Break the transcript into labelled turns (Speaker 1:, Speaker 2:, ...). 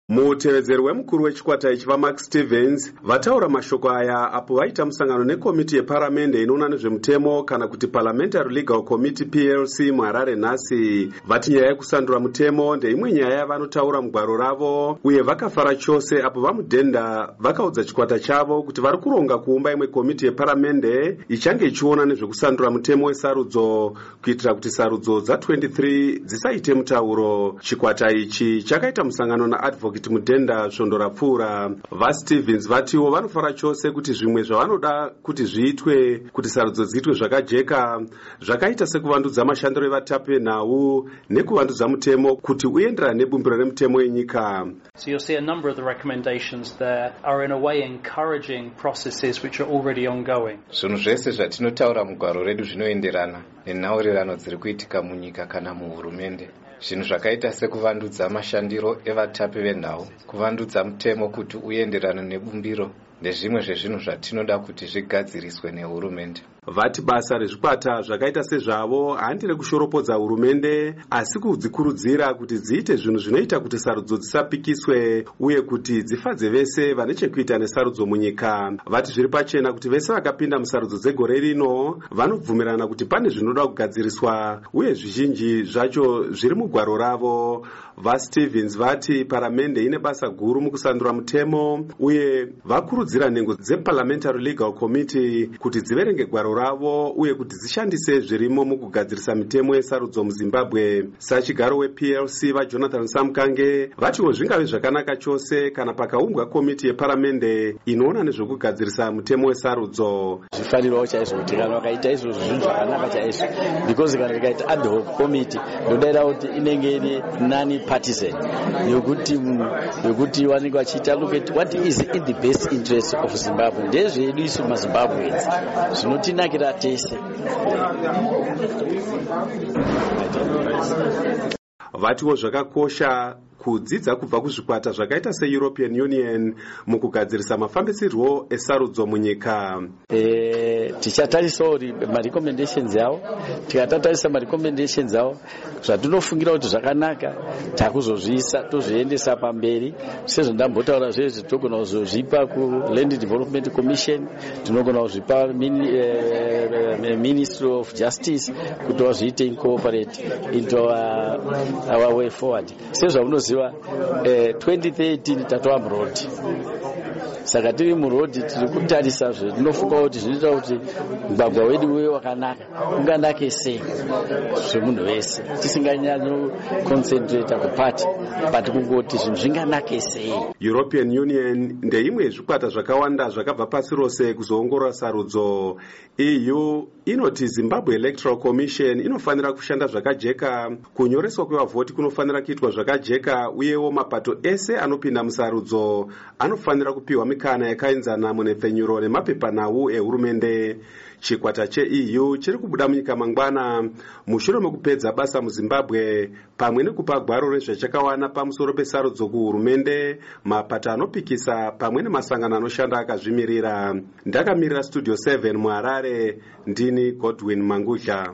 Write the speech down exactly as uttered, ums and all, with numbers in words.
Speaker 1: Mutevedzeri wemukuru wechikwata ichi vaMark Stevens vataura mashoko aya apo vaita musangano nekomiti yeparamende inoona nezvemutemo kana kuti Parliamentary Legal Committee P L C muHarare nhasi. Vati nyaya yekusandura mutemo ndeimwe nyaya yavanotaura mugwaro ravo, uye vakafara chose apo vamudhenda vakaudza chikwata chavo kuti vari kuronga kuumba imwe komiti yeparamende ichange ichiona nezvekusandura mutemo wesarudzo kuitira kuti sarudzo dza-twenty-three dzisaite mutauro. Chikwata ichi chakaita musangano naadvocate mudhenda svondo rapfuura. VaStevens vatiwo vanofara chose kuti zvimwe zvavanoda kuti zviitwe kuti sarudzo dziitwe zvakajeka zvakaita sekuvandudza mashandiro evatapi venhau nekuvandudza mutemo kuti uyenderane nebumbiro remutemo wenyika.
Speaker 2: So you'll see a number of the recommendations there are in a way encouraging processes which are already ongoing.
Speaker 3: Zvinhu zvese zvatinotaura mugwaro redu zvinoenderana nenhaurirano dziri kuitika munyika kana muhurumende. Zvinhu zvakaita sekuvandudza mashandiro evatapi venhau, kuvandudza mutemo kuti uyenderane nebumbiro nezvimwe zvezvinhu zvatinoda kuti zvigadziriswe nehurumende.
Speaker 1: Vati basa rezvikwata zvakaita sezvavo handire kushoropodza hurumende asi kudzikurudzira kuti dziite zvinhu zvinoita kuti sarudzo dzisapikiswe uye kuti dzifadze vese vane chekuita nesarudzo munyika. Vati zviri pachena kuti vese vakapinda musarudzo dzegore rino vanobvumirana kuti pane zvinoda kugadziriswa uye zvizhinji zvacho zviri mugwaro ravo. VaStevens vati paramende ine basa guru mukusandura mutemo uye vakurudzira nhengo dzeParliamentary Legal Committee kuti dziverenge gwaro ravo uye kuti dzishandise zvirimo mukugadzirisa mitemo yesarudzo muZimbabwe. Sachigaro weP L C vaJonathan Samkange vatiwo zvingave zvakanaka chose kana pakaumbwa komiti yeparamende inoona nezvekugadzirisa mutemo wesarudzo.
Speaker 4: Zvifanirwa chaizvo kuti kana vakaita izvozvo zvinhu zvakanaka chaizvo, because kana vakaita ad hoc committee ndodaira kuti inenge ine nani partisan yokuti yokuti vanenge vachiita look at what is in the best interest of Zimbabwe. Ndezvedu isu maZimbabweans zvinotinakira tese.
Speaker 1: Vatiwo zvakakosha kudzidza kubva kuzvikwata zvakaita seEuropean Union mukugadzirisa mafambisirwo esarudzo munyika.
Speaker 4: Eh, tichatarisawo kuti marecommendations avo, tikatatarisa marecommendations avo zvatinofungira kuti zvakanaka takuzozviisa tozviendesa pamberi sezvo ndambotaura zvezvo tinogona kuzozvipa kuLand Development Commission, tinogona kuzvipa uh, Ministry of Justice kuti vazviite incorporate into our, our way forward. Sezvo unoziva eh, twenty thirteen tatova murodi, saka tiri murodi tiri kutarisa zve tinofunga kuti zvinoita kuti mugwagwa wedu uve wakanaka unganake sei zvemunhu wese tisinganyanyo concentrate kupati but kungoti zvinhu zvinganake sei.
Speaker 1: European Union ndeimwe yezvikwata zvakawanda zvakabva pasi rose kuzoongorora sarudzo. E U inoti Zimbabwe Electoral Commission inofanira kushanda zvakajeka, kunyoreswa kwevavhoti kunofanira kuitwa zvakajeka, uyewo mapato ese anopinda musarudzo anofanira kupiwa mikana yakaenzana munepfenyuro nemapepanhau ehurumende. Chikwata cheE U chiri kubuda munyika mangwana mushure mekupedza basa muZimbabwe pamwe nekupa gwaro rezvachakawana pamusoro pesarudzo kuhurumende, mapato anopikisa pamwe nemasangano anoshanda akazvimirira. Ndakamirira Studio seven muHarare, ndini Godwin Mangudla.